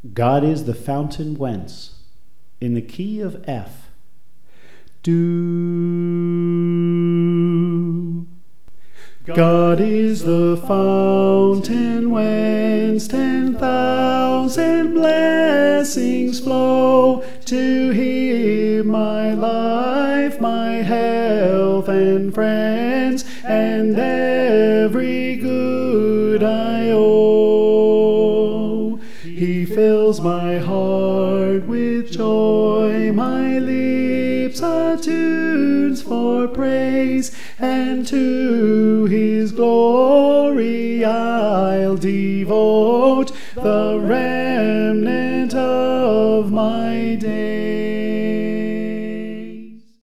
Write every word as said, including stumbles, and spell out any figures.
God is the fountain whence, in the key of F, do. God is the fountain whence ten thousand blessings flow. To Him my life, my health and friends, and every good I owe. He fills my heart with joy, my lips are tunes for praise, and to His glory I'll devote the rest.